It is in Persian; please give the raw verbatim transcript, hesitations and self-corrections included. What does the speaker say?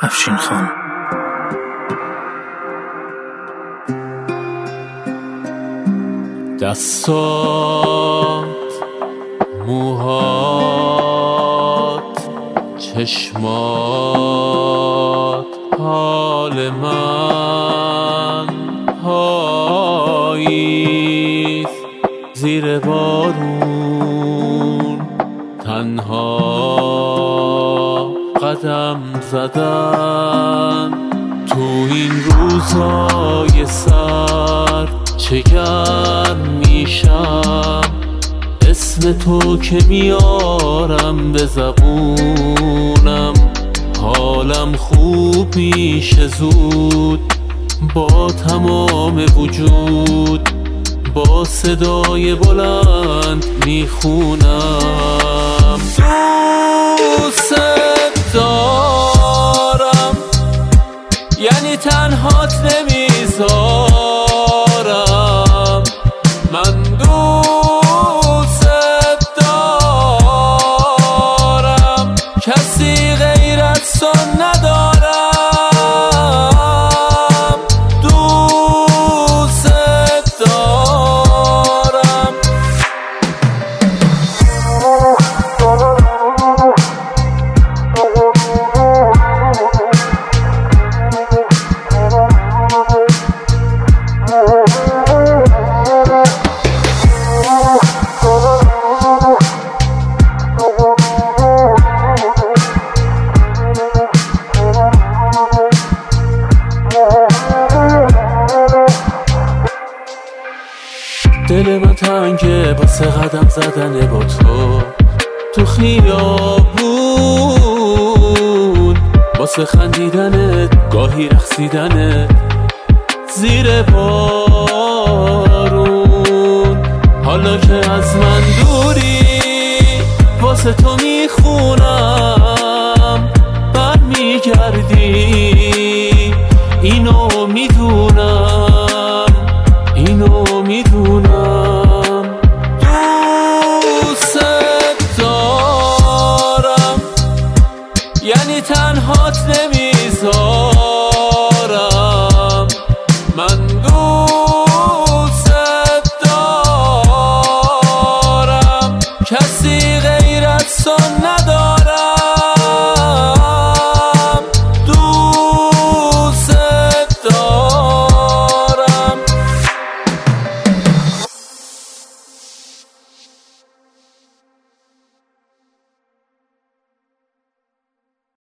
افشین خان. دستات، موهات، چشمات، حال من پاییز زیر بارون تنها قدم زدن تو این روزای سر چه گرم میشم اسم تو که میارم به زبونم حالم خوب میشه زود با تمام وجود با صدای بلند میخونم دوست دارم یعنی تنهات نمیذارم من دوست دارم کسی غیر از تو ندارم دوست دارم دل من تنگه واسه قدم زدن با تو تو خیابون واسه خندیدنت گاهی رقصیدنت زیر بارون حالا که از من دوری واسه تو میخونم برمیگردی اینو میدونم اینو میدونم دوست دارم یعنی تنهات نمی